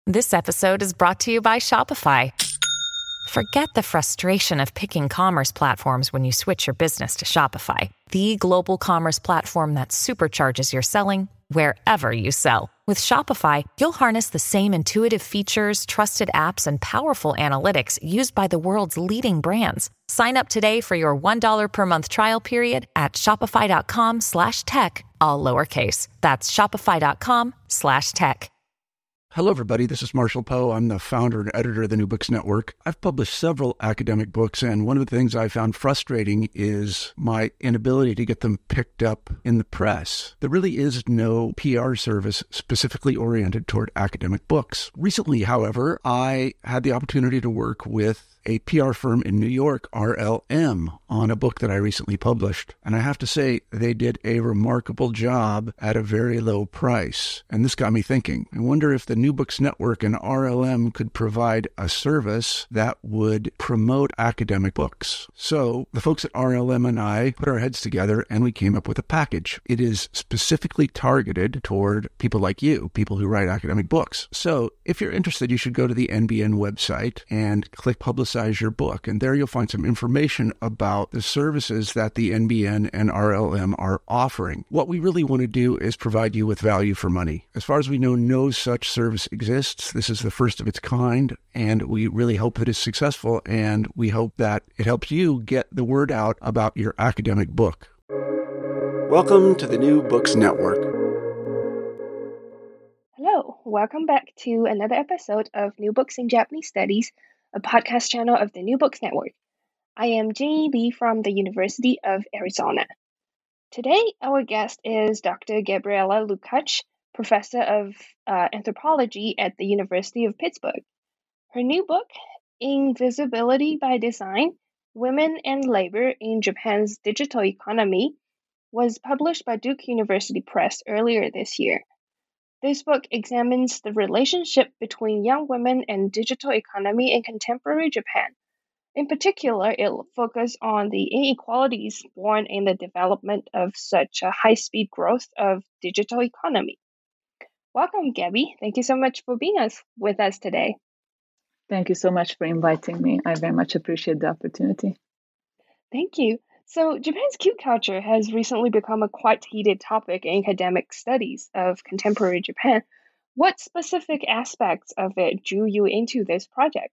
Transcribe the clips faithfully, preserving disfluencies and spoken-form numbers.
This episode is brought to you by Shopify. Forget the frustration of picking commerce platforms when you switch your business to Shopify, the global commerce platform that supercharges your selling wherever you sell. With Shopify, you'll harness the same intuitive features, trusted apps, and powerful analytics used by the world's leading brands. Sign up today for your one dollar per month trial period at shopify.com slash tech, all lowercase. That's shopify.com slash tech. Hello, everybody. This is Marshall Poe. I'm the founder and editor of the New Books Network. I've published several academic books, and one of the things I found frustrating is my inability to get them picked up in the press. There really is no P R service specifically oriented toward academic books. Recently, however, I had the opportunity to work with a P R firm in New York, R L M, on a book that I recently published. And I have to say, they did a remarkable job at a very low price. And this got me thinking. I wonder if the New Books Network and R L M could provide a service that would promote academic books. So the folks at R L M and I put our heads together and we came up with a package. It is specifically targeted toward people like you, people who write academic books. So if you're interested, you should go to the N B N website and click Publicize your book. And there you'll find some information about the services that the N B N and R L M are offering. What we really want to do is provide you with value for money. As far as we know, no such service exists. This is the first of its kind, and we really hope that it's successful, and we hope that it helps you get the word out about your academic book. Welcome to the New Books Network. Hello, welcome back to another episode of New Books in Japanese Studies, a podcast channel of the New Books Network. I am Jenny Lee from the University of Arizona. Today, our guest is Doctor Gabriela Lukacs, professor of uh, anthropology at the University of Pittsburgh. Her new book, Invisibility by Design, Women and Labor in Japan's Digital Economy, was published by Duke University Press earlier this year. This book examines the relationship between young women and digital economy in contemporary Japan. In particular, it focuses on the inequalities born in the development of such a high-speed growth of digital economy. Welcome, Gabby. Thank you so much for being us, with us today. Thank you so much for inviting me. I very much appreciate the opportunity. Thank you. So, Japan's cute culture has recently become a quite heated topic in academic studies of contemporary Japan. What specific aspects of it drew you into this project?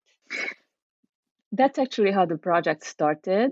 That's actually how the project started.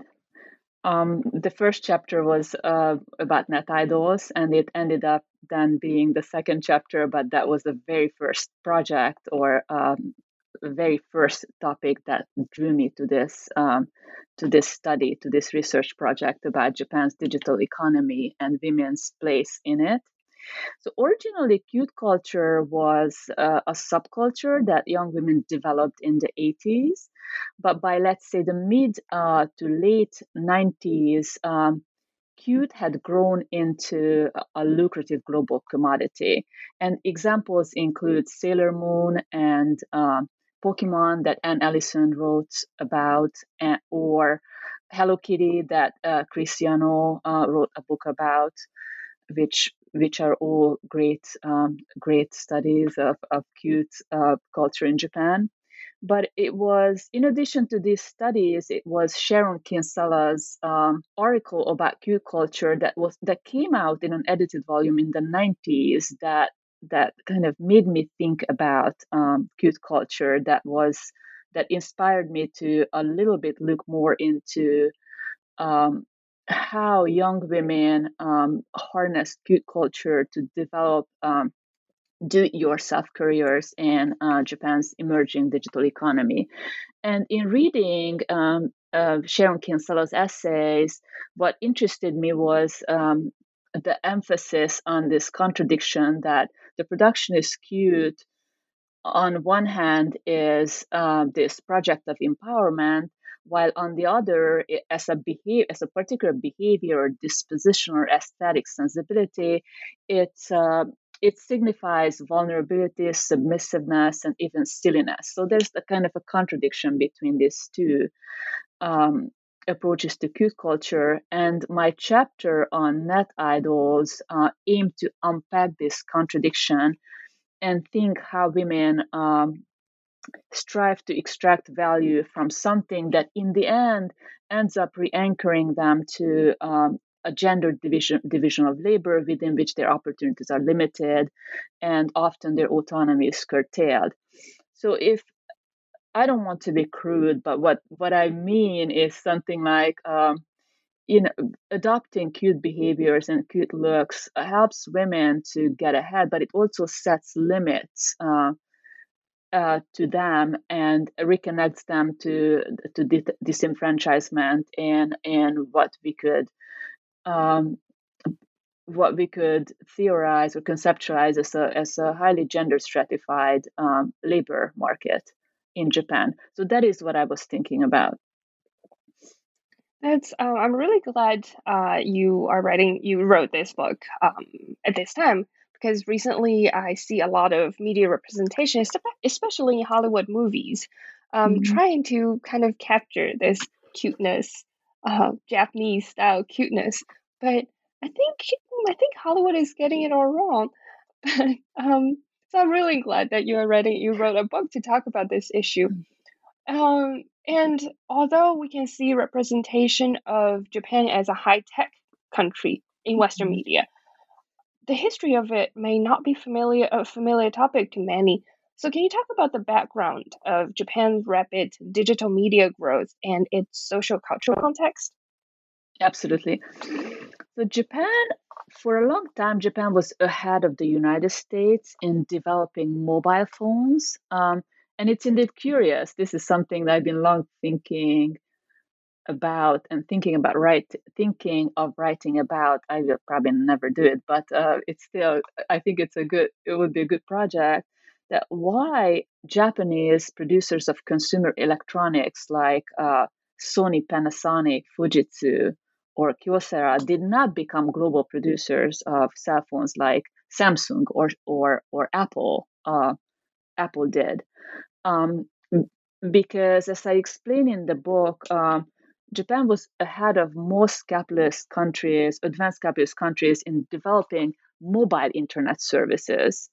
Um, the first chapter was uh, about net idols, and it ended up then being the second chapter, but that was the very first project or um, the very first topic that drew me to this um, to this study, to this research project about Japan's digital economy and women's place in it. So originally, cute culture was uh, a subculture that young women developed in the eighties. But by, let's say, the mid uh, to late nineties, um, cute had grown into a lucrative global commodity. And examples include Sailor Moon and um, Pokemon that Anne Ellison wrote about, and, or Hello Kitty that uh, Cristiano uh, wrote a book about, which which are all great um, great studies of, of cute uh, culture in Japan. But it was, in addition to these studies, it was Sharon Kinsella's um, article about cute culture that was that came out in an edited volume in the nineties that that kind of made me think about um, cute culture. That was that inspired me to a little bit look more into um, how young women um, harness cute culture to develop um, do-it-yourself careers in uh, Japan's emerging digital economy. And in reading um, uh, Sharon Kinsella's essays, what interested me was um, the emphasis on this contradiction that the production is cute. On one hand is uh, this project of empowerment, while on the other, it, as a behavior, as a particular behavior or disposition or aesthetic sensibility, it uh, it signifies vulnerability, submissiveness, and even silliness. So there's a kind of a contradiction between these two um, approaches to cute culture. And my chapter on net idols uh, aimed to unpack this contradiction and think how women um, strive to extract value from something that in the end ends up re-anchoring them to um, a gender division division of labor within which their opportunities are limited and often their autonomy is curtailed. So if I don't want to be crude, but what, what I mean is something like um, you know, adopting cute behaviors and cute looks helps women to get ahead, but it also sets limits uh, uh, to them and reconnects them to to dis- disenfranchisement and and what we could um, what we could theorize or conceptualize as a as a highly gender stratified um, labor market in Japan. So that is what I was thinking about. That's. Uh, I'm really glad uh, you are writing. You wrote this book um, at this time because recently I see a lot of media representation, espe- especially in Hollywood movies, um, Mhm. trying to kind of capture this cuteness, uh, Japanese style cuteness. But I think I think Hollywood is getting it all wrong. But um, so I'm really glad that you are writing. You wrote a book to talk about this issue. Um, and although we can see representation of Japan as a high tech country in Western Mhm. media, the history of it may not be familiar a familiar topic to many. So, can you talk about the background of Japan's rapid digital media growth and its social cultural context? Absolutely. So Japan, for a long time, Japan was ahead of the United States in developing mobile phones. Um, and it's indeed curious. This is something that I've been long thinking about and thinking about right thinking of writing about. I will probably never do it, but uh, it's still I think it's a good it would be a good project. That why Japanese producers of consumer electronics like uh, Sony, Panasonic, Fujitsu, or Kyocera did not become global producers of cell phones like Samsung or or or Apple. Uh, Apple did. Um, because, as I explain in the book, um, Japan was ahead of most capitalist countries, advanced capitalist countries, in developing mobile internet services.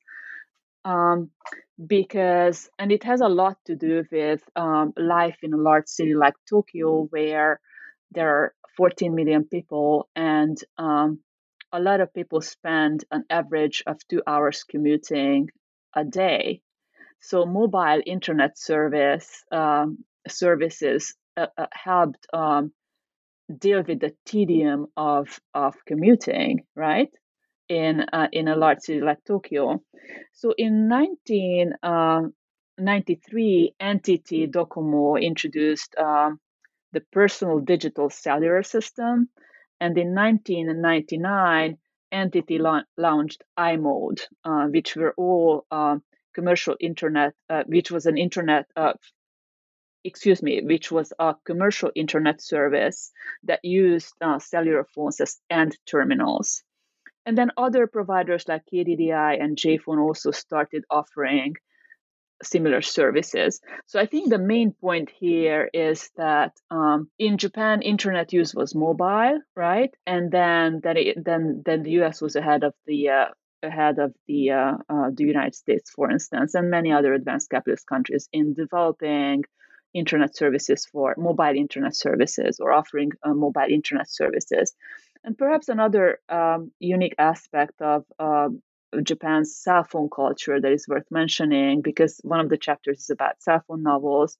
Um, because, and it has a lot to do with um, life in a large city like Tokyo, where there are fourteen million people, and um, a lot of people spend an average of two hours commuting a day. So mobile internet service um, services uh, uh, helped um, deal with the tedium of of commuting, right? In uh, in a large city like Tokyo. So in nineteen ninety-three, N T T Docomo introduced um, the personal digital cellular system, and in nineteen ninety-nine, N T T la- launched iMode, uh, which were all uh, commercial internet, uh, which was an internet, uh, excuse me, which was a commercial internet service that used uh, cellular phones as end terminals. And then other providers like K D D I and JPhone also started offering similar services. So I think the main point here is that um, in Japan, internet use was mobile, right? And then that it, then then the U S was ahead of the uh, ahead of the uh, uh, the United States, for instance, and many other advanced capitalist countries in developing internet services for mobile internet services or offering uh, mobile internet services. And perhaps another um, unique aspect of uh, Japan's cell phone culture that is worth mentioning, because one of the chapters is about cell phone novels,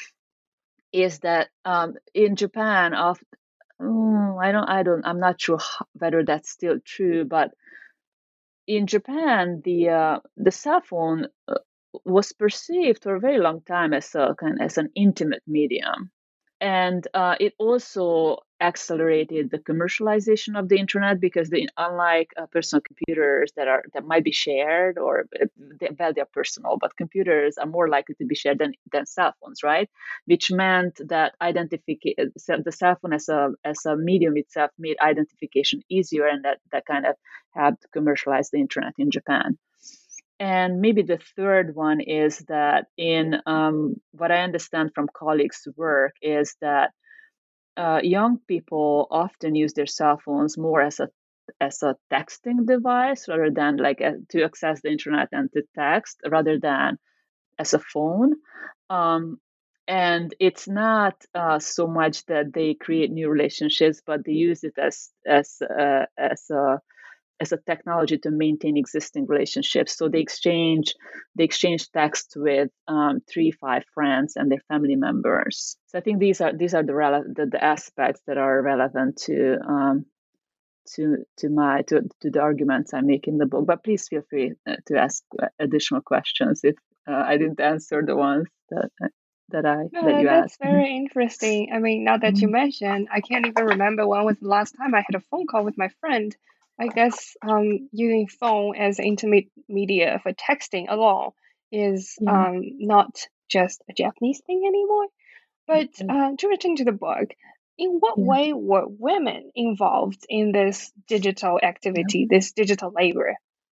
is that um, in Japan, of mm, I don't, I don't, I'm not sure whether that's still true, but in Japan, the uh, the cell phone uh, was perceived for a very long time as a kind as an intimate medium, and uh, it also accelerated the commercialization of the internet because the, unlike uh, personal computers that are that might be shared or uh, they, well they're personal, but computers are more likely to be shared than, than cell phones, right? Which meant that identification the cell phone as a as a medium itself made identification easier, and that that kind of helped commercialize the internet in Japan. And maybe the third one is that in um, what I understand from colleagues' work is that uh, young people often use their cell phones more as a as a texting device rather than like a, to access the internet and to text rather than as a phone. Um, and it's not uh, so much that they create new relationships, but they use it as as uh, as a as a technology to maintain existing relationships. So they exchange they exchange text with um, three, five friends and their family members. So I think these are these are the rele- the, the aspects that are relevant to um, to to my to, to the arguments I make in the book. But please feel free to ask additional questions if uh, I didn't answer the ones that that I No, that that, you that's asked. very interesting. I mean, now that you mentioned, I can't even remember when was the last time I had a phone call with my friend. I guess um, using phone as intermedia for texting alone is Yeah. um, not just a Japanese thing anymore. But uh, to return to the book, in what Yeah. way were women involved in this digital activity, this digital labor?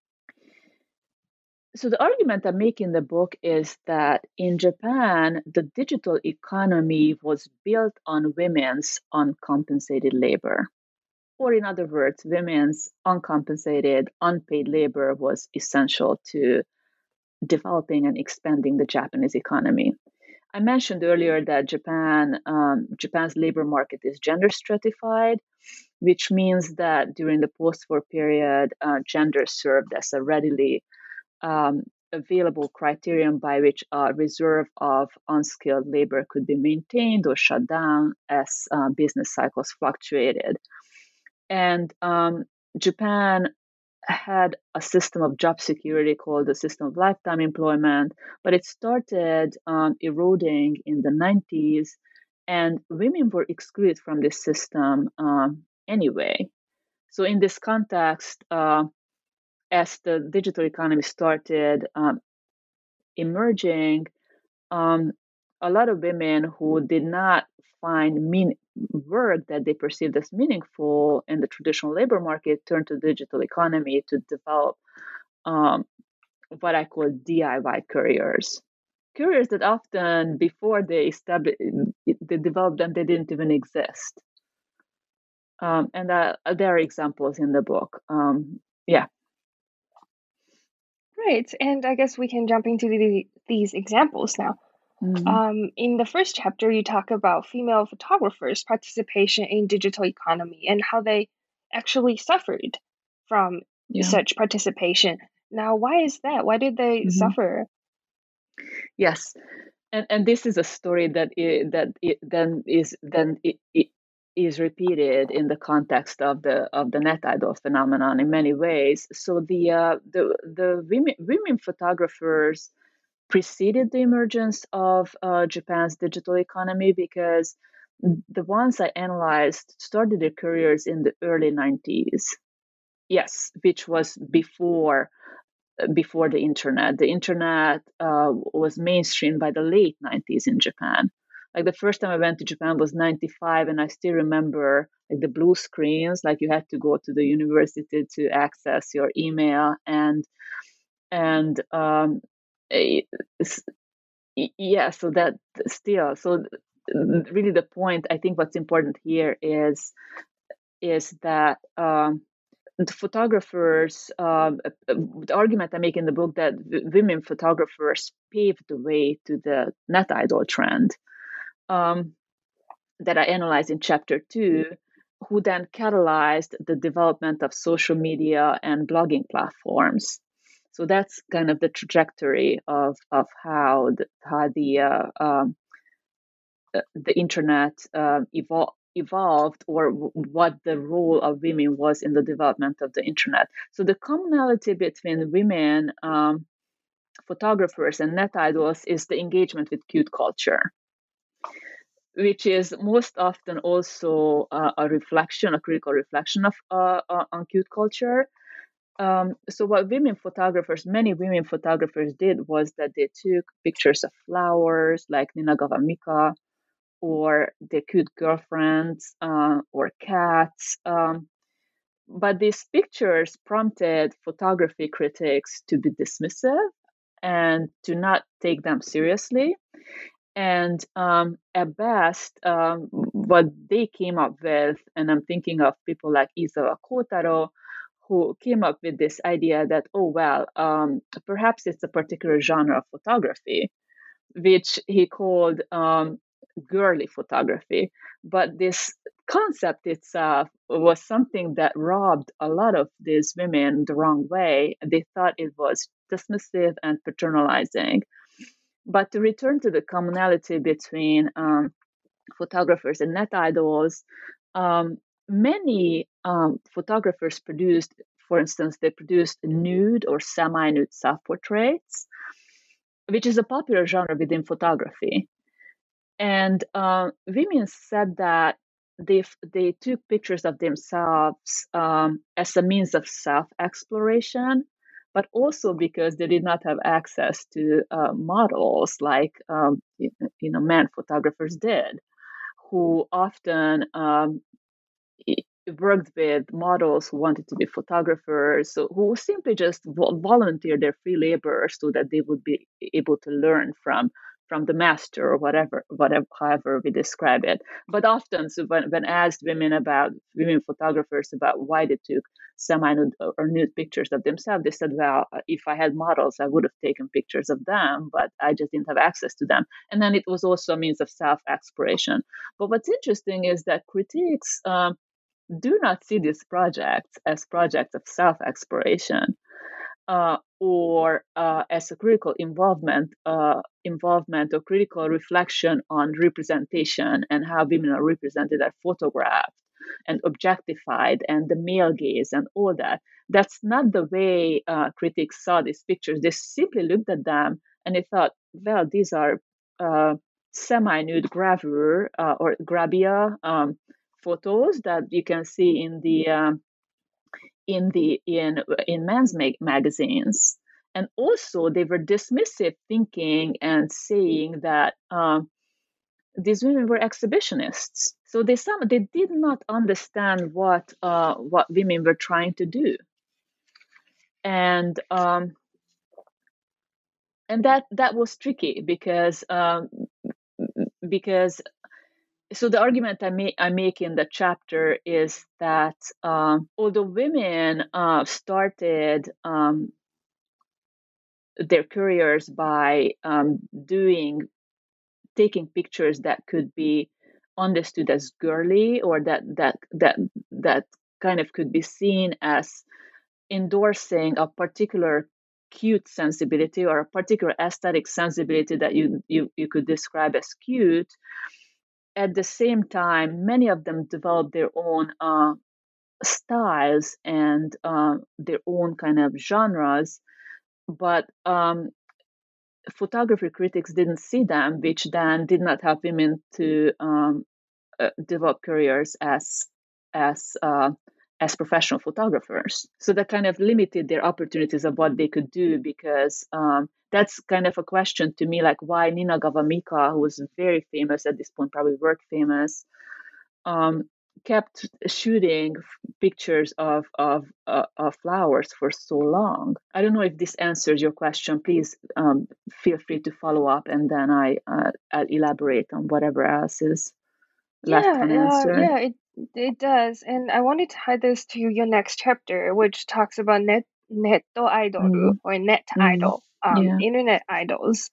So the argument I make in the book is that in Japan, the digital economy was built on women's uncompensated labor. Or in other words, women's uncompensated, unpaid labor was essential to developing and expanding the Japanese economy. I mentioned earlier that Japan, um, Japan's labor market is gender stratified, which means that during the post-war period, uh, gender served as a readily um, available criterion by which a reserve of unskilled labor could be maintained or shut down as uh, business cycles fluctuated. And um, Japan had a system of job security called the system of lifetime employment, but it started um, eroding in the nineties, and women were excluded from this system um, anyway. So, in this context, uh, as the digital economy started um, emerging, um, a lot of women who did not find mean work that they perceived as meaningful in the traditional labor market turned to the digital economy to develop um, what I call D I Y careers. Careers that often before they established, they developed them, they didn't even exist. Um, and uh, there are examples in the book. Um, yeah. Right, and I guess we can jump into the, these examples now. Mm-hmm. Um, in the first chapter, you talk about female photographers' participation in digital economy and how they actually suffered from Yeah. such participation. Now, why is that? Why did they Mm-hmm. suffer? Yes, and and this is a story that it, that it then is then it, it is repeated in the context of the of the net idol phenomenon in many ways. So the uh, the the women women photographers preceded the emergence of uh, Japan's digital economy because the ones I analyzed started their careers in the early nineties. Yes, which was before before the internet. The internet uh, was mainstream by the late nineties in Japan. Like the first time I went to Japan was ninety-five, and I still remember like the blue screens. Like you had to go to the university to access your email, and and um, yeah. So that still, so really the point. I think what's important here is is that. Um, the photographers, um, the argument I make in the book that women photographers paved the way to the net idol trend um, that I analyze in chapter two, who then catalyzed the development of social media and blogging platforms. So that's kind of the trajectory of of how the, how the uh, um, the internet uh, evolved evolved or w- what the role of women was in the development of the internet. So the commonality between women um, photographers and net idols is the engagement with cute culture, which is most often also uh, a reflection, a critical reflection of uh, uh, on cute culture. Um, so what women photographers, many women photographers did was that they took pictures of flowers like Ninagawa Mika, or their cute girlfriends uh, or cats. Um, but these pictures prompted photography critics to be dismissive and to not take them seriously. And um, at best, um, what they came up with, and I'm thinking of people like Isawa Kotaro, who came up with this idea that, oh, well, um, perhaps it's a particular genre of photography, which he called um, girly photography. But this concept itself was something that robbed a lot of these women the wrong way. They thought it was dismissive and patronizing. But to return to the commonality between um, photographers and net idols, um, many um, photographers produced, for instance, they produced nude or semi-nude self-portraits, which is a popular genre within photography. And uh, women said that they they took pictures of themselves um, as a means of self-exploration, but also because they did not have access to uh, models like um, you, you know men photographers did, who often um, worked with models who wanted to be photographers, so who simply just volunteered their free labor so that they would be able to learn from from the master or whatever, whatever, however we describe it. But often, so when, when asked women about women photographers about why they took semi-nude or nude pictures of themselves, they said, "Well, if I had models, I would have taken pictures of them, but I just didn't have access to them." And then it was also a means of self-exploration. But what's interesting is that critiques um, do not see these projects as projects of self-exploration uh, or uh, as a critical involvement, uh, involvement or critical reflection on representation and how women are represented and photographed and objectified and the male gaze and all that. That's not the way uh, critics saw these pictures. They simply looked at them and they thought, well, these are uh, semi-nude gravure uh, or grabia um, photos that you can see in the um, in the in in men's mag- magazines. And also they were dismissive thinking and saying that um, these women were exhibitionists. So they some they did not understand what uh, what women were trying to do, and um, and that that was tricky because um, because so the argument I make I make in the chapter is that um, although women uh, started um, their careers by um, doing taking pictures that could be understood as girly or that that that that kind of could be seen as endorsing a particular cute sensibility or a particular aesthetic sensibility that you you, you could describe as cute. At the same time, many of them developed their own uh, styles and uh, their own kind of genres, but um, photography critics didn't see them, which then did not help women to um, uh, develop careers as as uh, as professional photographers. So that kind of limited their opportunities of what they could do, because um, that's kind of a question to me, like why Nina Gavamika, who was very famous at this point, probably world famous, um, kept shooting pictures of of, uh, of flowers for so long. I don't know if this answers your question. Please um, feel free to follow up, and then I uh, I'll elaborate on whatever else is left Yeah, uh, unanswered. yeah, it it does. And I wanted to tie this to your next chapter, which talks about net netto idoru Mm, or net mm, idol, um, yeah. internet idols.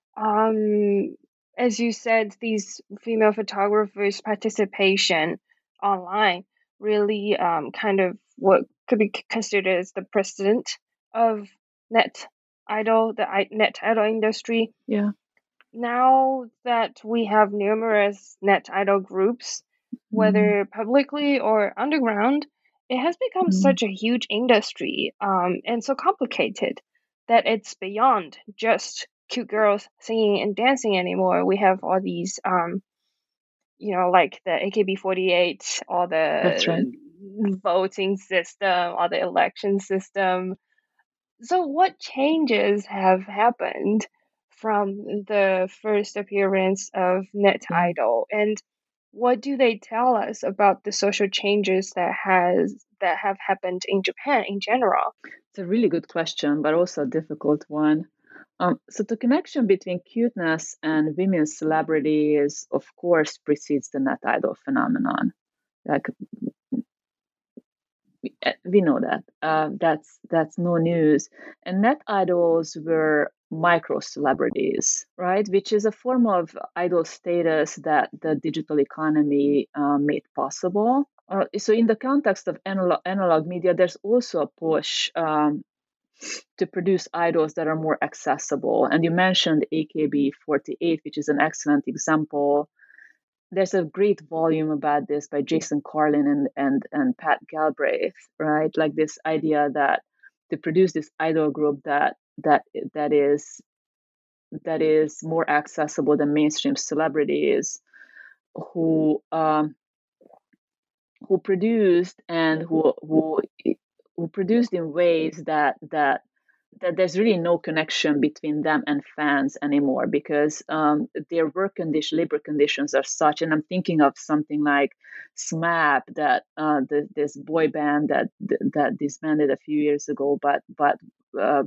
Um, as you said, these female photographers' participation online really um kind of what could be c- considered as the precedent of net idol, the i- net idol industry. Yeah. Now that we have numerous net idol groups, Mm, whether publicly or underground, it has become mm, such a huge industry um, and so complicated that it's beyond just cute girls singing and dancing anymore. We have all these, um, you know, like the A K B forty-eight, all that's right. the voting system, all the election system. So, what changes have happened from the first appearance of Net Yeah. Idol, and what do they tell us about the social changes that has that have happened in Japan in general? It's a really good question, but also a difficult one. Um, so the connection between cuteness and women's celebrities, of course, precedes the net idol phenomenon. Like we know that. Uh, that's that's no news. And net idols were micro celebrities, right? Which is a form of idol status that the digital economy uh, made possible. Uh, so, in the context of analog, analog media, there's also a push um, to produce idols that are more accessible. And you mentioned A K B forty-eight, which is an excellent example. There's a great volume about this by Jason Carlin and and and Pat Galbraith, right? Like this idea that to produce this idol group that that that is that is more accessible than mainstream celebrities, who um, who produced and who who who produced in ways that that that there's really no connection between them and fans anymore, because um, their work condition, labor conditions are such. And I'm thinking of something like SMAP, that uh, the, this boy band that that disbanded a few years ago, but but uh,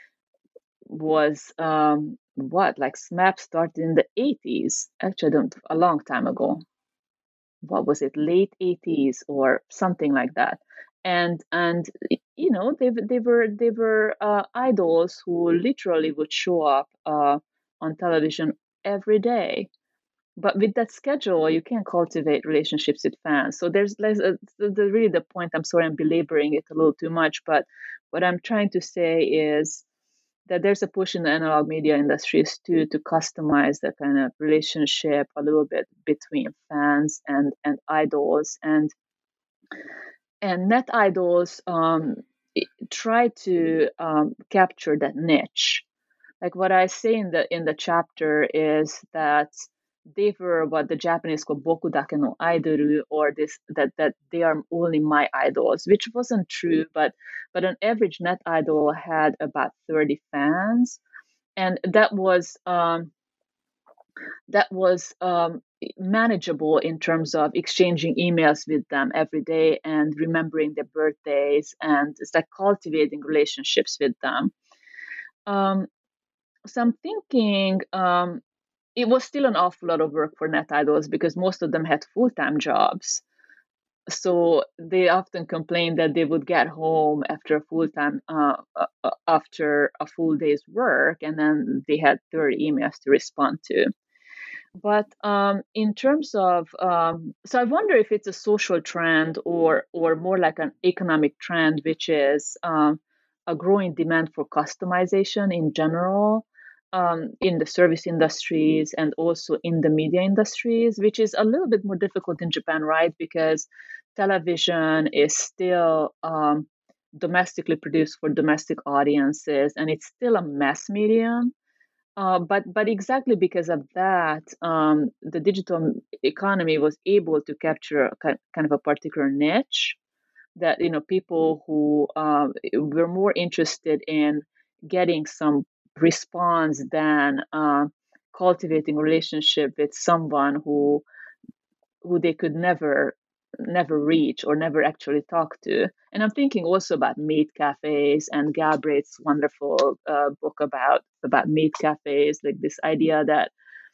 was um, what like SMAP started in the eighties. Actually, I don't a long time ago. What was it, late eighties or something like that. And and you know they they were they were uh, idols who literally would show up uh, on television every day. But with that schedule, you can't cultivate relationships with fans. So there's, there's a, the, the, really the point. I'm sorry, I'm belaboring it a little too much, but what I'm trying to say is that there's a push in the analog media industries too to customize the kind of relationship a little bit between fans and and idols. and and net idols um, try to um, capture that niche. Like what I say in the in the chapter is that they were what the Japanese call bokudake no idoru, or this that that they are only my idols, which wasn't true. But but an average net idol had about thirty fans, and that was um, that was um, manageable in terms of exchanging emails with them every day and remembering their birthdays, and it's like cultivating relationships with them. Um, so I'm thinking um, it was still an awful lot of work for net idols because most of them had full-time jobs. So they often complained that they would get home after a full-time uh, uh, after a full day's work, and then they had thirty emails to respond to. But um, in terms of, um, so I wonder if it's a social trend or or more like an economic trend, which is um, a growing demand for customization in general um, in the service industries and also in the media industries, which is a little bit more difficult in Japan, right? Because television is still um, domestically produced for domestic audiences, and it's still a mass medium. Uh, but but exactly because of that, um, the digital economy was able to capture a kind of a particular niche that you know people who um, were more interested in getting some response than uh, cultivating a relationship with someone who who they could never never reach or never actually talk to. And I'm thinking also about maid cafes and Galbraith's wonderful uh, book about about maid cafes, like this idea that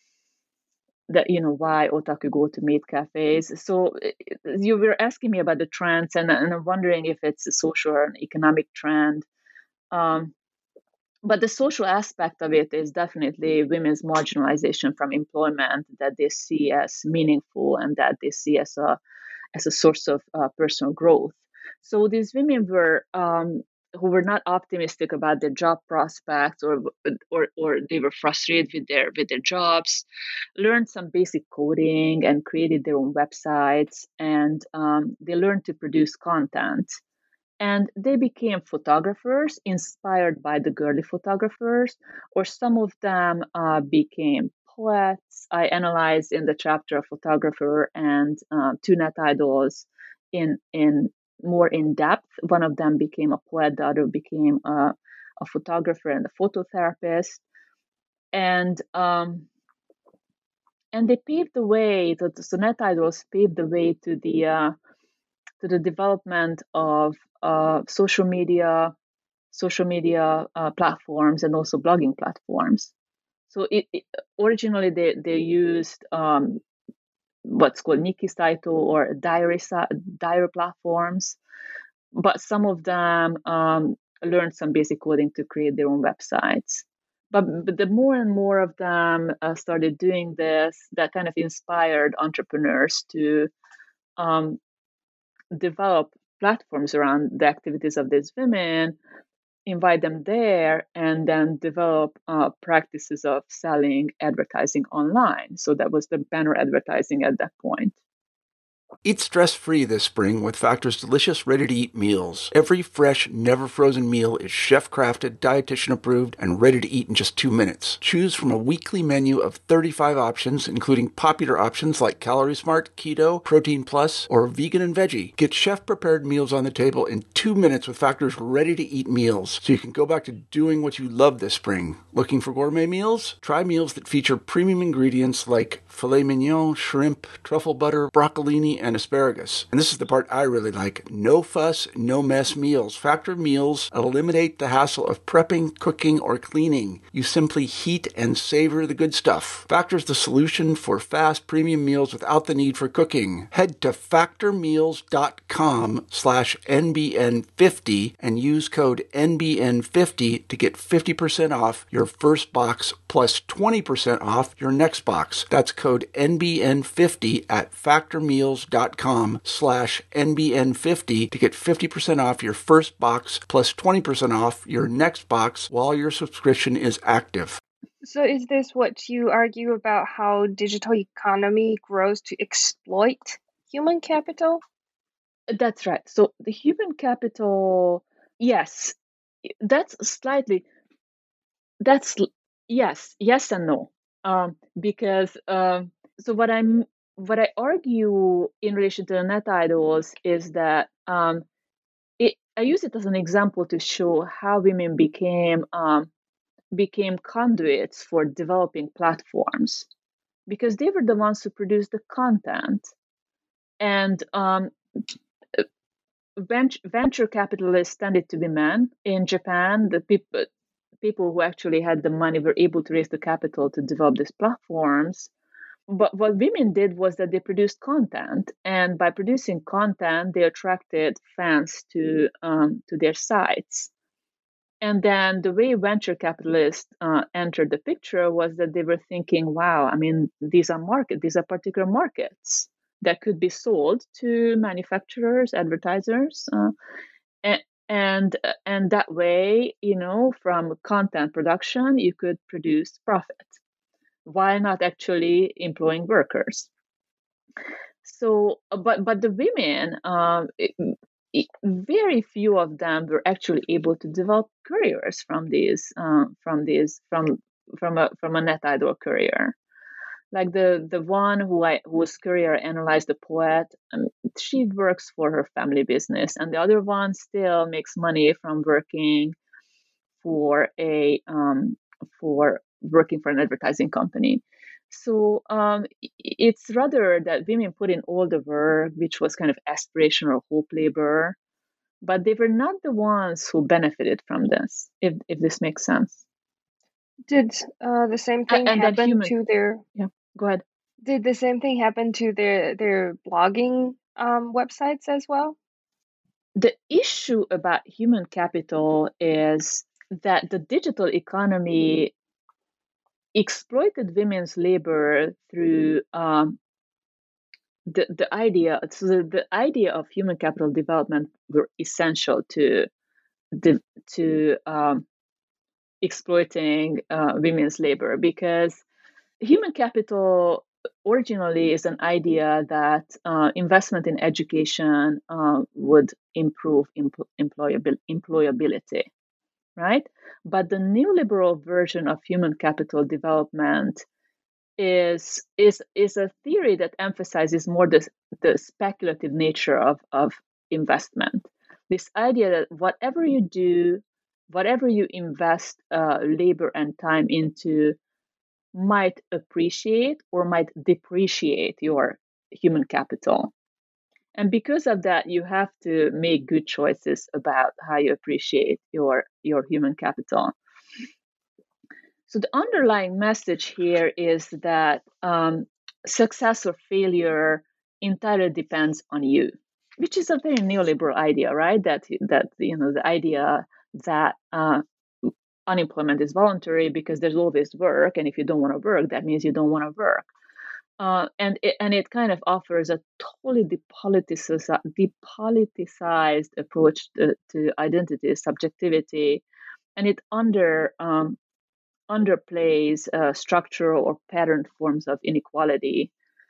that you know why otaku go to maid cafes. So you were asking me about the trends, and, and I'm wondering if it's a social or an economic trend. Um, but the social aspect of it is definitely women's marginalization from employment that they see as meaningful and that they see as a as a source of uh, personal growth. So these women were um, who were not optimistic about their job prospects, or or or they were frustrated with their with their jobs, learned some basic coding and created their own websites, and um, they learned to produce content. And they became photographers inspired by the girly photographers, or some of them uh, became poets. I analyzed in the chapter a photographer and uh, two net idols in in more in depth. One of them became a poet, the other became a, a photographer and a phototherapist, and um, and they paved the way. The, the net idols paved the way to the uh, to the development of uh, social media, social media uh, platforms, and also blogging platforms. So it, it, originally they they used um, what's called Nikki Saito or diary diary platforms, but some of them um, learned some basic coding to create their own websites. But, but the more and more of them uh, started doing this, that kind of inspired entrepreneurs to um, develop platforms around the activities of these women, invite them there, and then develop uh, practices of selling advertising online. So that was the banner advertising at that point. Eat stress-free this spring with Factor's delicious ready-to-eat meals. Every fresh, never-frozen meal is chef-crafted, dietitian-approved, and ready to eat in just two minutes. Choose from a weekly menu of thirty-five options, including popular options like Calorie Smart, Keto, Protein Plus, or Vegan and Veggie. Get chef-prepared meals on the table in two minutes with Factor's ready-to-eat meals, so you can go back to doing what you love this spring. Looking for gourmet meals? Try meals that feature premium ingredients like filet mignon, shrimp, truffle butter, broccolini, and asparagus. And this is the part I really like. No fuss, no mess meals. Factor meals eliminate the hassle of prepping, cooking, or cleaning. You simply heat and savor the good stuff. Factor's the solution for fast premium meals without the need for cooking. Head to factormeals.com slash NBN50 and use code N B N fifty to get fifty percent off your first box plus twenty percent off your next box. That's code N B N fifty at factormeals.com slash N B N fifty to get fifty percent off your first box plus twenty percent off your next box while your subscription is active. So is this what you argue about how digital economy grows to exploit human capital? That's right. So the human capital, yes, that's slightly, that's, yes, yes and no. Um, because, um, so what I'm, what I argue in relation to the net idols is that um, it, I use it as an example to show how women became um, became conduits for developing platforms, because they were the ones who produced the content, and um, venture, venture capitalists tended to be men. In Japan, the people people who actually had the money were able to raise the capital to develop these platforms. But what women did was that they produced content, and by producing content, they attracted fans to um, to their sites. And then the way venture capitalists uh, entered the picture was that they were thinking, "Wow, I mean, these are market, these are particular markets that could be sold to manufacturers, advertisers, uh, and." And and that way, you know, from content production, you could produce profit while not actually employing workers. So, but but the women, um, it, it, very few of them were actually able to develop careers from these, uh, from these, from from a from a net idol career. Like the the one who I whose career analyzed the poet, um, she works for her family business, and the other one still makes money from working for a um, for working for an advertising company. So um, it's rather that women put in all the work, which was kind of aspirational hope labor, but they were not the ones who benefited from this, if if this makes sense. Did uh, the same thing and happen human, to their? Yeah, go ahead. Did the same thing happen to their their blogging um, websites as well? The issue about human capital is that the digital economy exploited women's labor through um, the the idea. So the, the idea of human capital development were essential to the to um, exploiting uh, women's labor, because human capital originally is an idea that uh, investment in education uh, would improve empl- employabil- employability, right? But the neoliberal version of human capital development is is is a theory that emphasizes more the, the speculative nature of, of investment. This idea that whatever you do, whatever you invest uh, labor and time into, might appreciate or might depreciate your human capital. And because of that, you have to make good choices about how you appreciate your, your human capital. So the underlying message here is that um, success or failure entirely depends on you. which is a very neoliberal idea, right? That that you know the idea that uh, unemployment is voluntary because there's always work, and if you don't want to work, that means you don't want to work. Uh, and it, and it kind of offers a totally depoliticized, depoliticized approach to, to identity, subjectivity, and it under um, underplays uh, structural or pattern forms of inequality,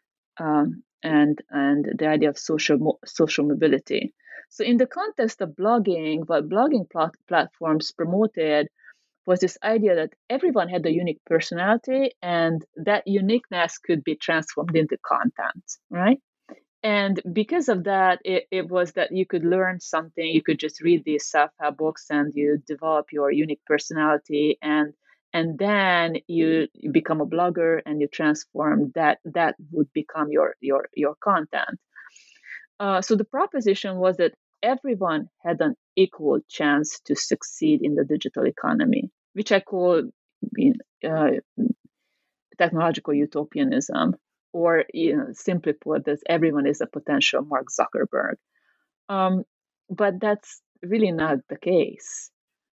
um, and and the idea of social mo- social mobility. So, in the context of blogging, what blogging plat- platforms promoted was this idea that everyone had a unique personality, and that uniqueness could be transformed into content, right? And because of that, it, it was that you could learn something, you could just read these self-help books and you develop your unique personality, and and then you, you become a blogger and you transform that that would become your your your content. Uh, so the proposition was that everyone had an equal chance to succeed in the digital economy, which I call uh, technological utopianism, or you know, simply put, that everyone is a potential Mark Zuckerberg. Um, but that's really not the case,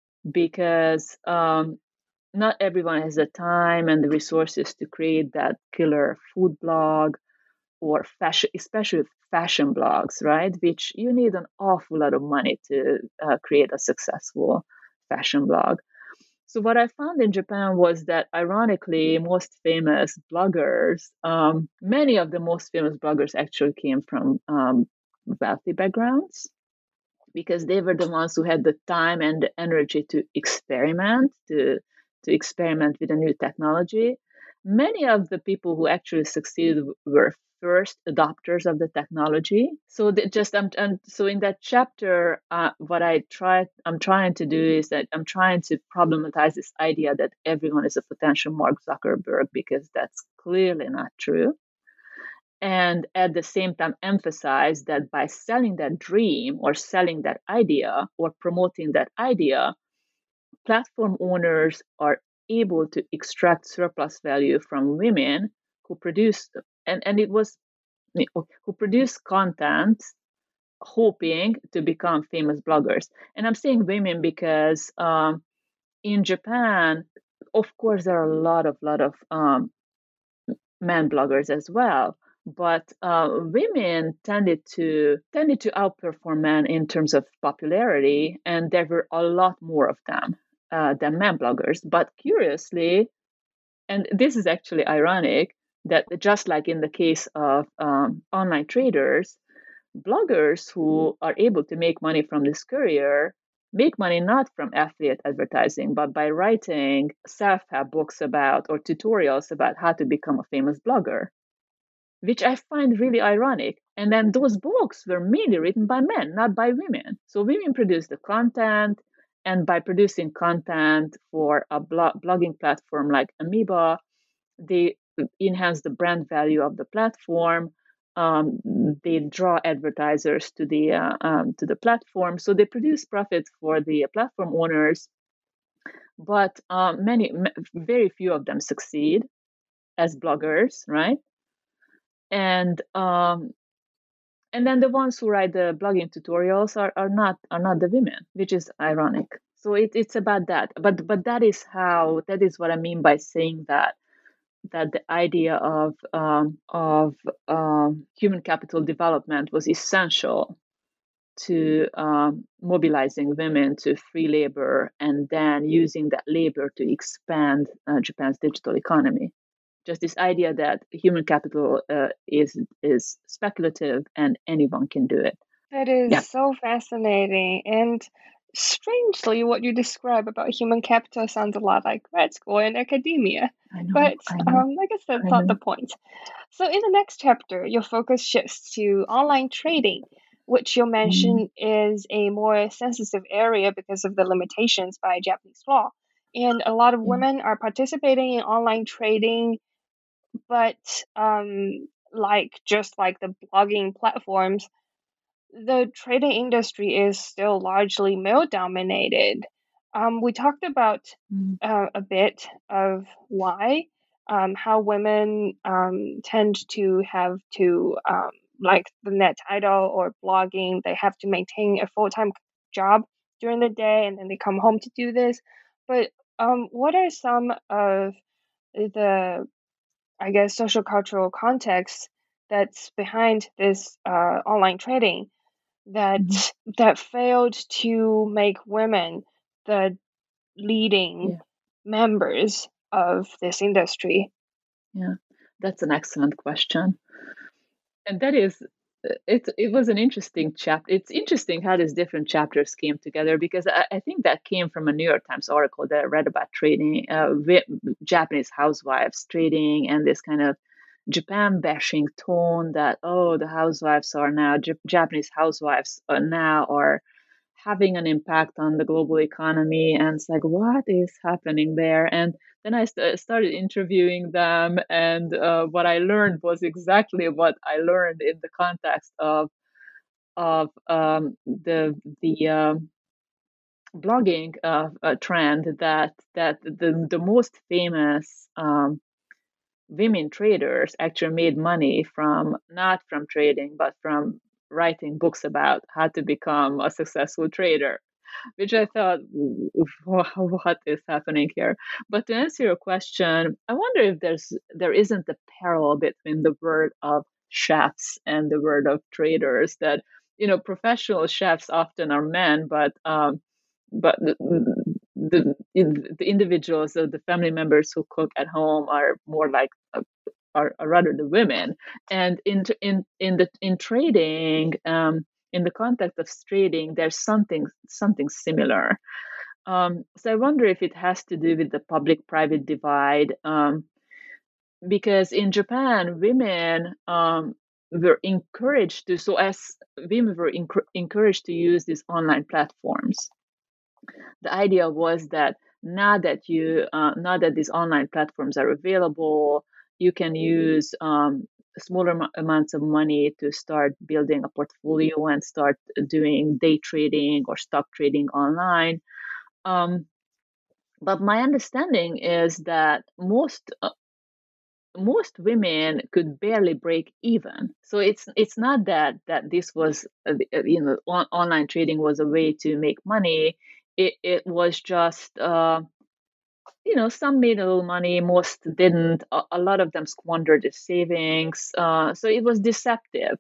because um, not everyone has the time and the resources to create that killer food blog or fashion, especially fashion blogs, right? Which you need an awful lot of money to uh, create a successful fashion blog. So what I found in Japan was that, ironically, most famous bloggers, um, many of the most famous bloggers actually came from um, wealthy backgrounds, because they were the ones who had the time and the energy to experiment, to to experiment with a new technology. Many of the people who actually succeeded were first adopters of the technology. So that just I'm, I'm so in that chapter, uh, what I try I'm trying to do is that I'm trying to problematize this idea that everyone is a potential Mark Zuckerberg, because that's clearly not true. And at the same time emphasize that by selling that dream or selling that idea or promoting that idea, platform owners are able to extract surplus value from women who produce and, and it was who produce content hoping to become famous bloggers. And I'm saying women because um, in Japan, of course, there are a lot of lot of um, men bloggers as well, but uh, women tended to tended to outperform men in terms of popularity, and there were a lot more of them uh, than men bloggers. But curiously, and this is actually ironic, that just like in the case of um, online traders, bloggers who are able to make money from this career make money not from affiliate advertising, but by writing self-help books about or tutorials about how to become a famous blogger, which I find really ironic. And then those books were mainly written by men, not by women. So women produce the content, and by producing content for a blog- blogging platform like Amoeba, they enhance the brand value of the platform. Um, they draw advertisers to the uh, um, to the platform, so they produce profits for the platform owners. But um, many, very few of them succeed as bloggers, right? And um, and then the ones who write the blogging tutorials are, are not are not the women, which is ironic. So it, it's about that. But but that is how that is what I mean by saying that that the idea of um, of um, human capital development was essential to um, mobilizing women to free labor, and then using that labor to expand uh, Japan's digital economy. Just this idea that human capital uh, is is speculative and anyone can do it. That is Yeah. so fascinating. And strangely, what you describe about human capital sounds a lot like grad school and academia. I know. But I know. um, I guess that's I not know. the point. So, in the next chapter, your focus shifts to online trading, which you'll mention mm. is a more sensitive area because of the limitations by Japanese law. And a lot of women are participating in online trading, but um, like just like the blogging platforms, the trading industry is still largely male dominated. Um, we talked about mm. uh, a bit of why, um, how women um, tend to have to um, like the net idol or blogging, they have to maintain a full-time job during the day and then they come home to do this. But um, what are some of the, I guess, social cultural context that's behind this uh, online trading that Mhm. that failed to make women the leading Yeah, members of this industry? yeah, that's an excellent question. And that is, uh, it, it was an interesting chapter. It's interesting how these different chapters came together because I, I think that came from a New York Times article that I read about trading, uh, wi- Japanese housewives trading, and this kind of Japan bashing tone that, oh, the housewives are now, J- Japanese housewives are now are having an impact on the global economy. And it's like, what is happening there? And then I st- started interviewing them, and uh, what I learned was exactly what I learned in the context of of um, the the um, blogging uh, uh, trend, that that the the most famous um, women traders actually made money from, not from trading, but from writing books about how to become a successful trader, which I thought, what is happening here? But to answer your question, I wonder if there's there isn't a parallel between the word of chefs and the word of traders. That, you know, professional chefs often are men, but um, but the, the the individuals, or the family members who cook at home, are more like uh, are, are rather the women. And in in in the in trading, um, in the context of trading, there's something something similar. Um, so I wonder if it has to do with the public-private divide, um, because in Japan, women um, were encouraged to. So as women were enc- encouraged to use these online platforms, the idea was that now that you uh, now that these online platforms are available, you can use um, smaller am- amounts of money to start building a portfolio and start doing day trading or stock trading online. Um, but my understanding is that most uh, most women could barely break even. So it's it's not that that this was uh, uh, you know on, online trading was a way to make money. It it was just uh, you know, some made a little money, most didn't. A, a lot of them squandered their savings. Uh, so it was deceptive.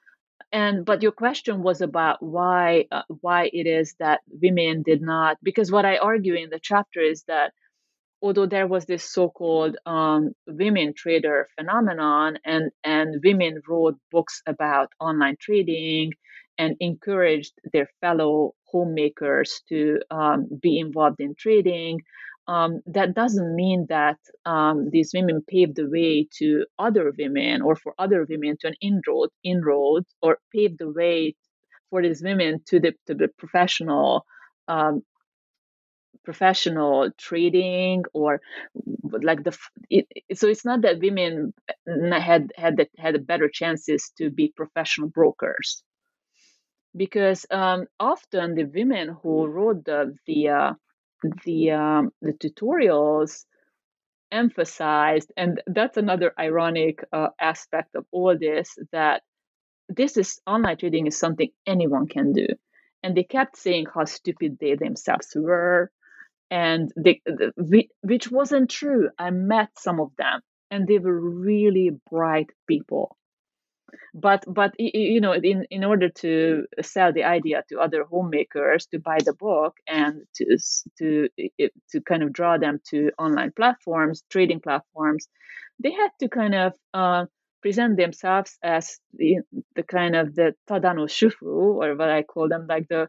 And but your question was about why uh, why it is that women did not, because what I argue in the chapter is that although there was this so-called um, women trader phenomenon, and and women wrote books about online trading and encouraged their fellow homemakers to um, be involved in trading, um, that doesn't mean that um, these women paved the way to other women, or for other women to an inroad inroad or paved the way for these women to the to the professional um, professional trading, or like the it, so it's not that women had had the, had a better chances to be professional brokers, because um, often the women who wrote the the uh, the um, the tutorials emphasized, and that's another ironic uh, aspect of all this, that this is online trading is something anyone can do, and they kept saying how stupid they themselves were, and they, the, which wasn't true. I met some of them, and they were really bright people. But but you know, in in order to sell the idea to other homemakers to buy the book, and to to to kind of draw them to online platforms, trading platforms, they had to kind of uh, present themselves as the, the kind of the Tadano Shufu, or what I call them, like the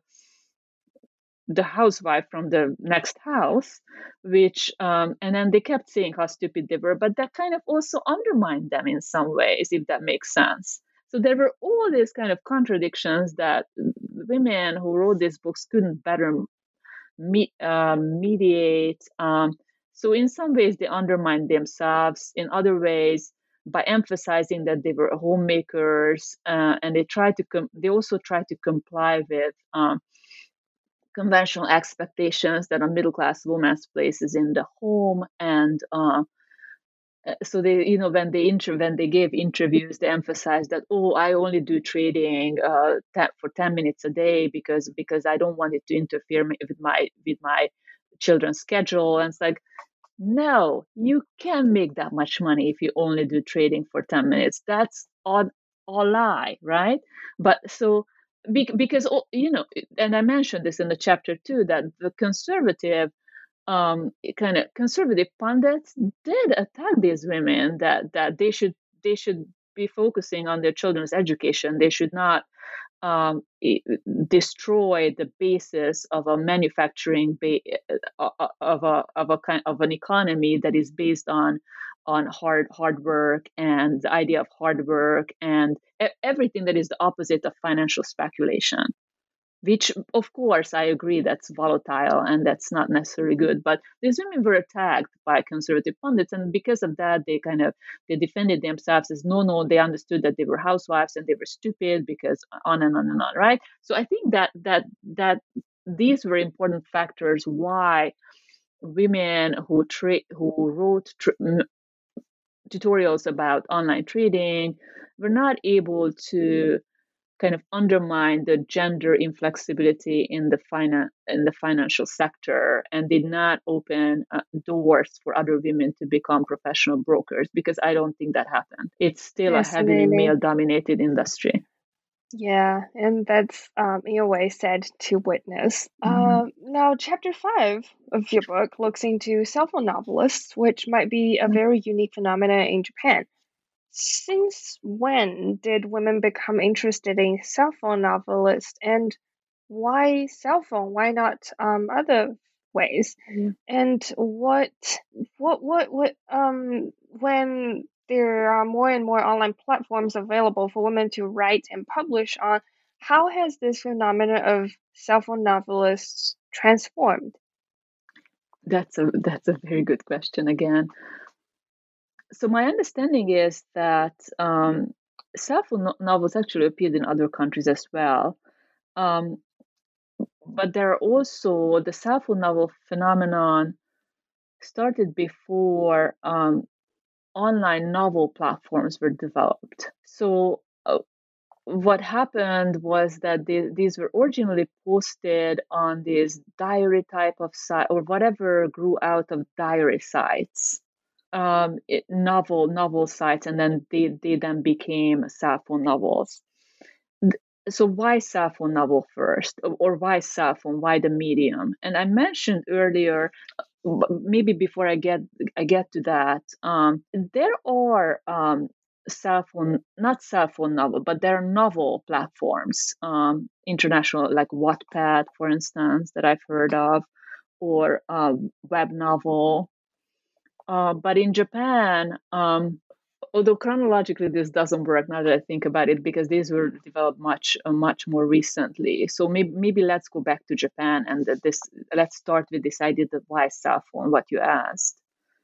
the housewife from the next house, which um, and then they kept saying how stupid they were, but that kind of also undermined them in some ways, if that makes sense. So there were all these kind of contradictions that women who wrote these books couldn't better me, uh, mediate. Um, so in some ways they undermined themselves. In other ways, by emphasizing that they were homemakers, uh, and they tried to com- they also tried to comply with um, conventional expectations that a middle class woman's place is in the home, and uh, so they, you know, when they inter- when they gave interviews, they emphasized that, oh, I only do trading uh, te- for ten minutes a day because because I don't want it to interfere with my with my children's schedule. And it's like, no, you can't make that much money if you only do trading for ten minutes. That's all, all lie, right? But so because, you know, and I mentioned this in the chapter too, that the conservative um, kind of conservative pundits did attack these women, that that they should they should be focusing on their children's education. They should not um, destroy the basis of a manufacturing ba- of a of a kind of an economy that is based on on hard hard work, and the idea of hard work, and everything that is the opposite of financial speculation. Which, of course, I agree that's volatile and that's not necessarily good. But these women were attacked by conservative pundits, and because of that, they kind of they defended themselves as no, no. They understood that they were housewives and they were stupid, because on and on and on, right? So I think that that that these were important factors why women who tra- who wrote tra- tutorials about online trading were not able to kind of undermine the gender inflexibility in the finan- in the financial sector, and did not open uh, doors for other women to become professional brokers, because I don't think that happened. It's still a heavily male-dominated industry. Yeah, and that's um, in a way sad to witness. Mm-hmm. Uh, now, chapter five of your book looks into cell phone novelists, which might be a very unique phenomenon in Japan. Since when did women become interested in cell phone novelists, and why cell phone? Why not um, other ways? Mm-hmm. And what, what, what, what? Um, when there are more and more online platforms available for women to write and publish on, how has this phenomenon of cell phone novelists transformed? That's a that's a very good question again. So my understanding is that um, cell phone no- novels actually appeared in other countries as well. Um, but there are also the cell phone novel phenomenon started before um, online novel platforms were developed. So uh, what happened was that they, these were originally posted on these diary type of site, or whatever grew out of diary sites, um, it, novel novel sites, and then they, they then became cell phone novels. So why cell phone novel first, or why cell phone? Why the medium? And I mentioned earlier, maybe before I get I get to that, um, there are um, cell phone, not cell phone novel, but there are novel platforms, um, international, like Wattpad, for instance, that I've heard of, or uh, web novel. Uh, but in Japan, um, although chronologically this doesn't work now that I think about it, because these were developed much uh, much more recently. So maybe maybe let's go back to Japan, and that this let's start with this idea of why cell phone, what you asked.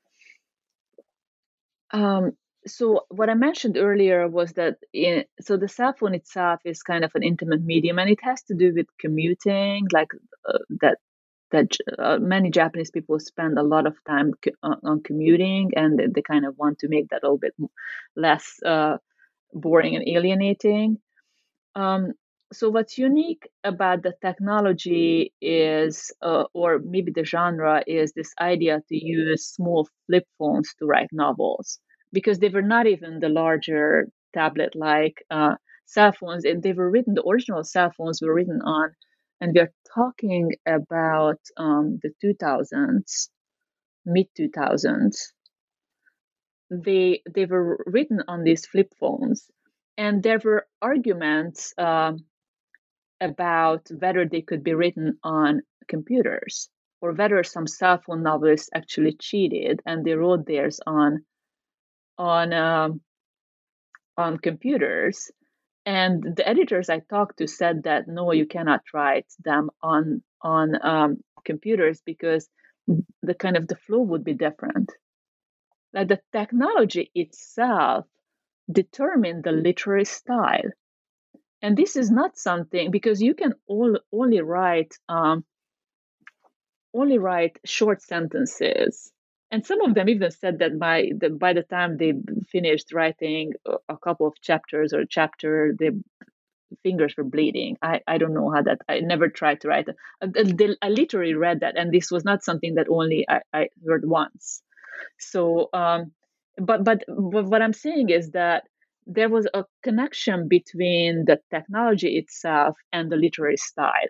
Um, so what I mentioned earlier was that in, so the cell phone itself is kind of an intimate medium, and it has to do with commuting, like uh, that that uh, many Japanese people spend a lot of time co- on, on commuting, and they, they kind of want to make that a little bit less uh, boring and alienating. Um, so what's unique about the technology is, uh, or maybe the genre, is this idea to use small flip phones to write novels, because they were not even the larger tablet-like uh, cell phones. And they were written, the original cell phones were written on, and we are talking about um, the two thousands, mid two thousands. They they were written on these flip phones, and there were arguments um, about whether they could be written on computers, or whether some cell phone novelists actually cheated and they wrote theirs on on um, on computers. And the editors I talked to said that no, you cannot write them on on um, computers, because the kind of the flow would be different. Like the technology itself determined the literary style, and this is not something, because you can all, only write um, only write short sentences, and some of them even said that by the, by the time they finished writing a, a couple of chapters or a chapter, their fingers were bleeding. I, I don't know how that, I never tried to write. A, a, I literally read that, and this was not something that only I, I heard once. So, um, but, but but what I'm saying is that there was a connection between the technology itself and the literary style.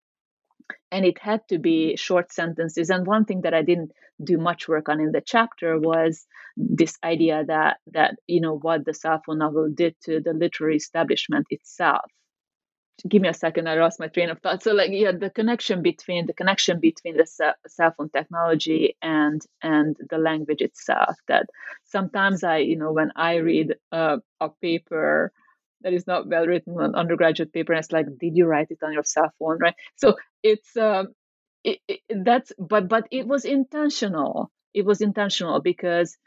And it had to be short sentences. And one thing that I didn't do much work on in the chapter was this idea that that you know what the Sappho novel did to the literary establishment itself. Give me a second, I lost my train of thought. So, like, yeah, the connection between the connection between the cell phone technology and and the language itself. That sometimes I, you know, when I read a, a paper that is not well written, an undergraduate paper, and it's like, did you write it on your cell phone, right? So it's um, it, it, that's but but it was intentional. It was intentional because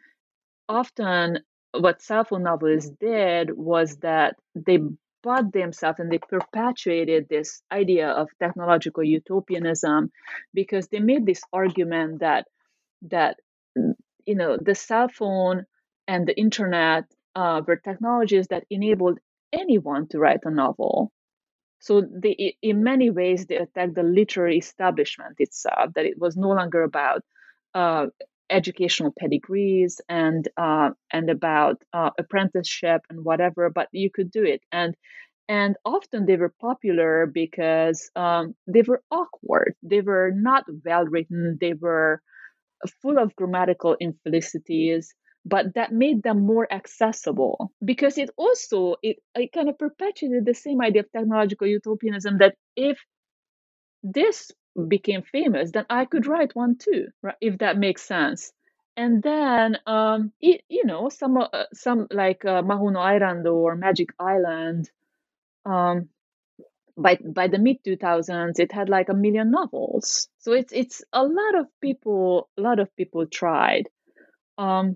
often what cell phone novelists did was that they bought themselves and they perpetuated this idea of technological utopianism because they made this argument that that you know the cell phone and the internet uh, were technologies that enabled anyone to write a novel. So they, in many ways, they attacked the literary establishment itself, that it was no longer about uh, educational pedigrees and uh, and about uh, apprenticeship and whatever, but you could do it. And and often they were popular because um, they were awkward. They were not well written. They were full of grammatical infelicities, but that made them more accessible because it also it, it kind of perpetuated the same idea of technological utopianism, that if this became famous, then I could write one too, right? If that makes sense. And then um, it, you know some uh, some like uh, Mahu no Airando or Magic Island, um, by by the mid two thousands, it had like a million novels. So it's it's a lot of people a lot of people tried. Um,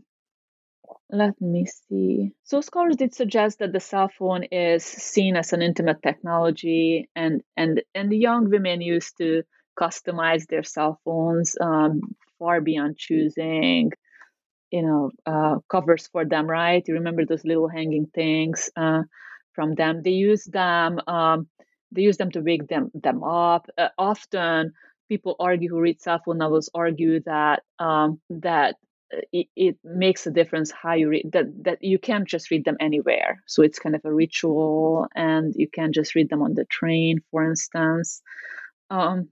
let me see. So scholars did suggest that the cell phone is seen as an intimate technology, and and and the young women used to customize their cell phones um, far beyond choosing, you know, uh, covers for them. Right? You remember those little hanging things uh, from them? They use them. Um, they use them to wake them them up. Uh, often, people argue who read cell phone novels argue that um, that it, it makes a difference how you read, that that you can't just read them anywhere. So it's kind of a ritual, and you can't just read them on the train, for instance. Um,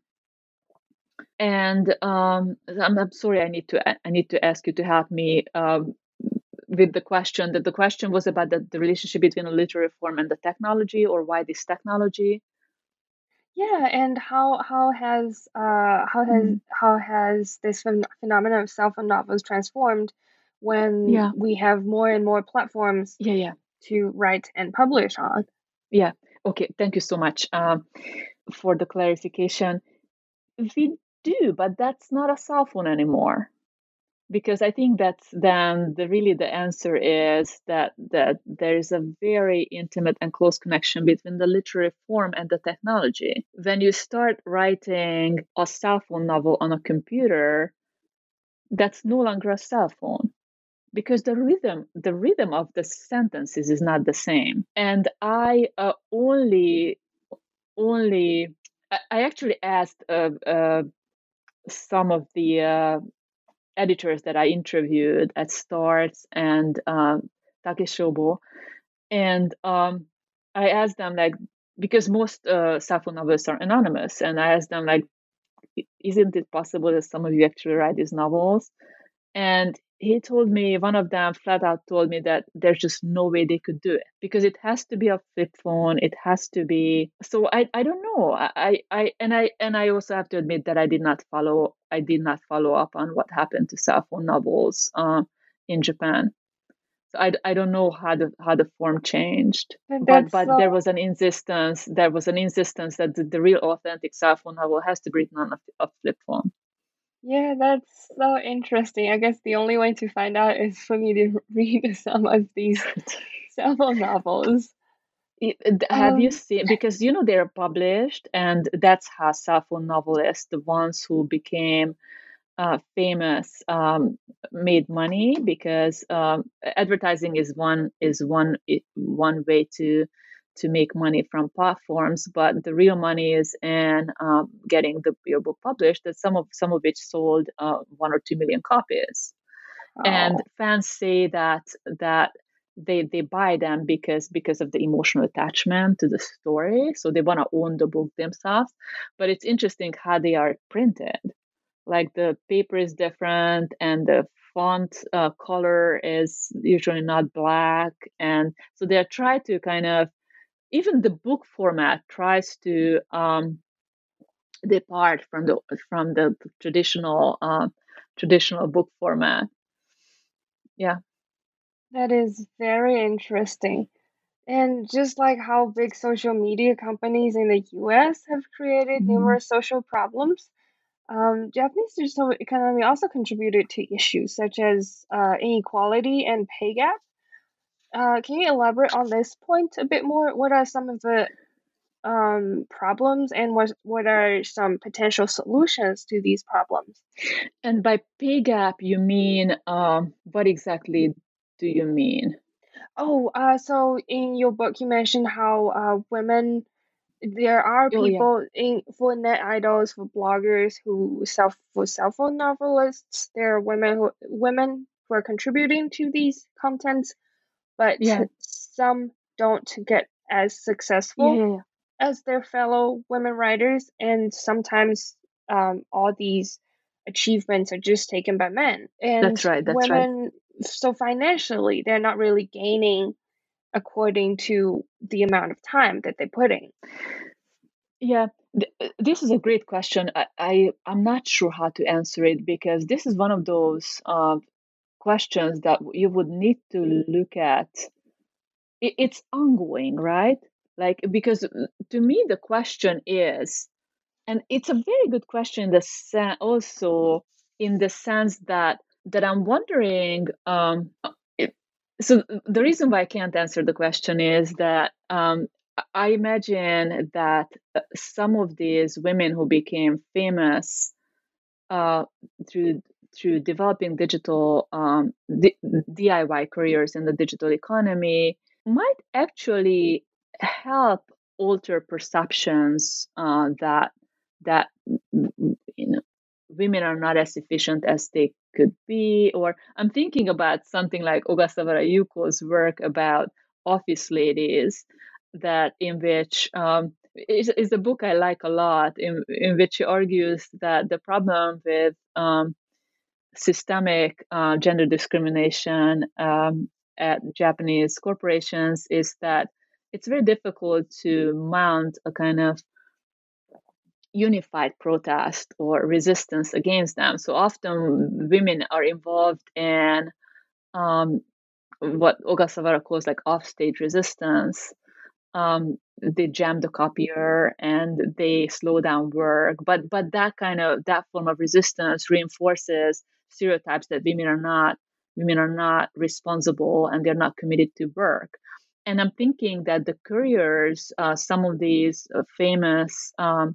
and um, I'm, I'm sorry, I need to I need to ask you to help me um, with the question. That the question was about the, the relationship between a literary form and the technology, or why this technology. Yeah, and how how has uh how has Mhm. how has this phen- phenomenon of cell phone novels transformed when Yeah, we have more and more platforms yeah, yeah, to write and publish on? yeah. Okay, thank you so much um, for the clarification. We do, but that's not a cell phone anymore. Because I think that's then the really the answer is that that there is a very intimate and close connection between the literary form and the technology. When you start writing a cell phone novel on a computer, that's no longer a cell phone, because the rhythm the rhythm of the sentences is not the same. And I uh, only only I, I actually asked uh, uh, some of the uh, editors that I interviewed at Starts and um, Takeshobo, and um, I asked them, like, because most uh, Sappho novelists are anonymous, and I asked them, like, isn't it possible that some of you actually write these novels? And he told me, one of them flat out told me that there's just no way they could do it because it has to be a flip phone. It has to be. So I, I don't know. I, I and I and I also have to admit that I did not follow. I did not follow up on what happened to cell phone novels uh, in Japan. So I, I don't know how the how the form changed. But But that's but there so was an insistence. There was an insistence that the, the real authentic cell phone novel has to be written on a, a flip phone. yeah, that's so interesting. I guess the only way to find out is for me to read some of these cell phone novels. It- have you Um, seen, because you know they're published, and that's how cell phone novelists, the ones who became uh, famous um, made money, because um, advertising is one is one one way to to make money from platforms, but the real money is in um, getting the your book published. That some of some of which sold uh, one or two million copies, and Oh, fans say that that they they buy them because because of the emotional attachment to the story, so they want to own the book themselves. But it's interesting how they are printed. Like the paper is different, and the font uh, color is usually not black, and so they try to kind of, even the book format tries to um, depart from the from the traditional uh, traditional book format. Yeah. that is very interesting. And just like how big social media companies in the U S have created Mhm. numerous social problems, um, Japanese digital economy also contributed to issues such as uh, inequality and pay gap. Uh, can you elaborate on this point a bit more? What are some of the um, problems, and what what are some potential solutions to these problems? And by pay gap, you mean um, what exactly do you mean? Oh, uh, so in your book, you mentioned how uh, women, there are Oh yeah, people in for net idols, for bloggers who self for cell phone novelists. There are women who women who are contributing to these contents, but yeah, some don't get as yeah, successful yeah, yeah. as their fellow women writers, and sometimes um, all these achievements are just taken by men. And That's right. That's right. women, so financially, they're not really gaining according to the amount of time that they put in. Yeah, th- uh, this is a great question. I, I I'm not sure how to answer it, because this is one of those uh, questions that you would need to look at. It, it's ongoing, right? Like, because uh, to me the question is, and it's a very good question in the sen- also in the sense that that I'm wondering. Um, it, so the reason why I can't answer the question is that um, I imagine that uh, some of these women who became famous uh, through through developing digital um, D- DIY careers in the digital economy might actually help alter perceptions uh, that that you know women are not as efficient as they could be. Or I'm thinking about something like Ogasawara Yuko's work about office ladies, that in which um, is, is a book I like a lot, in, in which she argues that the problem with um, systemic uh, gender discrimination um, at Japanese corporations is that it's very difficult to mount a kind of unified protest or resistance against them. So often women are involved in um, what Ogasawara calls like offstage resistance. Um, they jam the copier and they slow down work, but but that kind of that form of resistance reinforces stereotypes that women are not women are not responsible and they're not committed to work. And I'm thinking that the couriers, uh, some of these uh, famous um,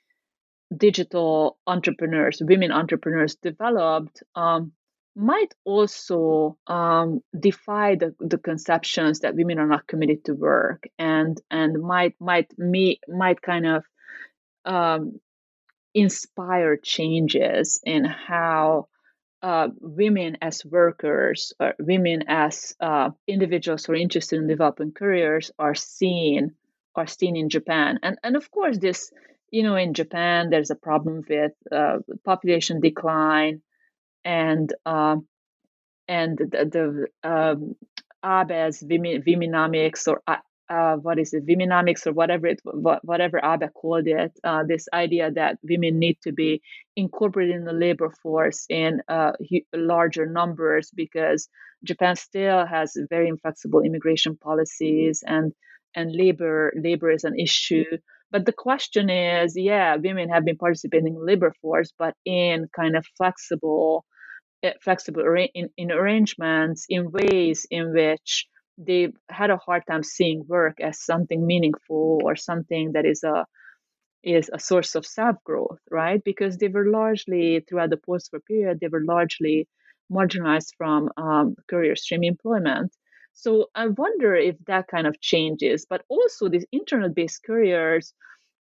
digital entrepreneurs, women entrepreneurs developed, um, might also um, defy the, the conceptions that women are not committed to work, and and might might me might kind of um, inspire changes in how uh, women as workers, or women as uh, individuals who are interested in developing careers are seen are seen in Japan. And and of course, this you know in Japan there's a problem with uh, population decline, and um, and the, the um, Abe's Vimi- Viminomics, or uh, uh, what is it, Viminomics, or whatever it wha- whatever Abe called it. Uh, this idea that women need to be incorporated in the labor force in uh, hu- larger numbers, because Japan still has very inflexible immigration policies, and and labor labor is an issue. But the question is, yeah, women have been participating in the labor force, but in kind of flexible uh, flexible arra- in, in arrangements, in ways in which they had a hard time seeing work as something meaningful, or something that is a is a source of self-growth, right? Because they were largely, throughout the post-war period, they were largely marginalized from um, career stream employment. So I wonder if that kind of changes. But also these internet-based careers,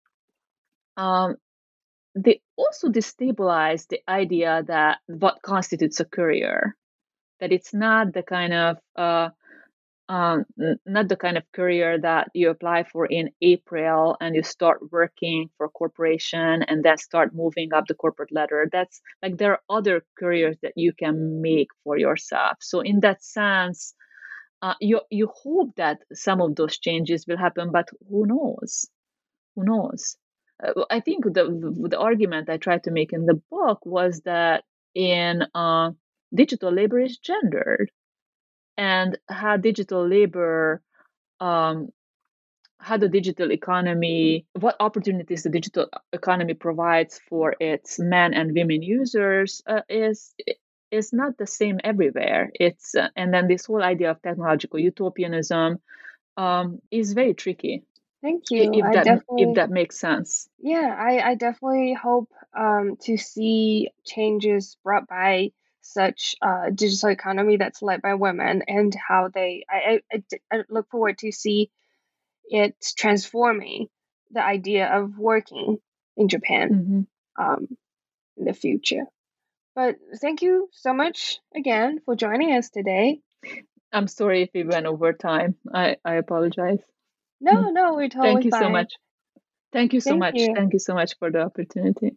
um, they also destabilize the idea that what constitutes a career, that it's not the kind of uh, um, not the kind of career that you apply for in April and you start working for a corporation and then start moving up the corporate ladder. That's like there are other careers that you can make for yourself. So in that sense, uh, you you hope that some of those changes will happen, but who knows? Who knows? Uh, I think the the argument I tried to make in the book was that in uh, digital labor is gendered, and how digital labor, um, how the digital economy, what opportunities the digital economy provides for its men and women users uh, is is not the same everywhere. It's uh, and then this whole idea of technological utopianism um, is very tricky. Thank i- you. If I that if definitely, that makes sense. yeah, I, I definitely hope um, to see changes brought by such uh, digital economy that's led by women and how they, I, I, I d- I look forward to see it transforming the idea of working in Japan hmm um, in the future. But thank you so much again for joining us today. I'm sorry if we went over time. I, I apologize. No, no, we're totally Thank you so fine. much. Thank you so Thank much. you. Thank you so much for the opportunity.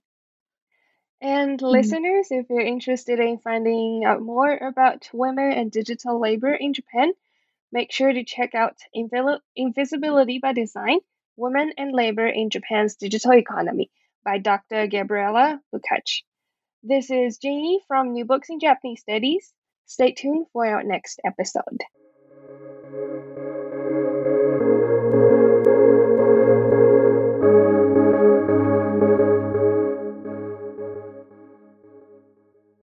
And Mhm. listeners, if you're interested in finding out more about women and digital labor in Japan, make sure to check out Invil- Invisibility by Design, Women and Labor in Japan's Digital Economy by Doctor Gabriela Lukács. This is Janie from New Books in Japanese Studies. Stay tuned for our next episode.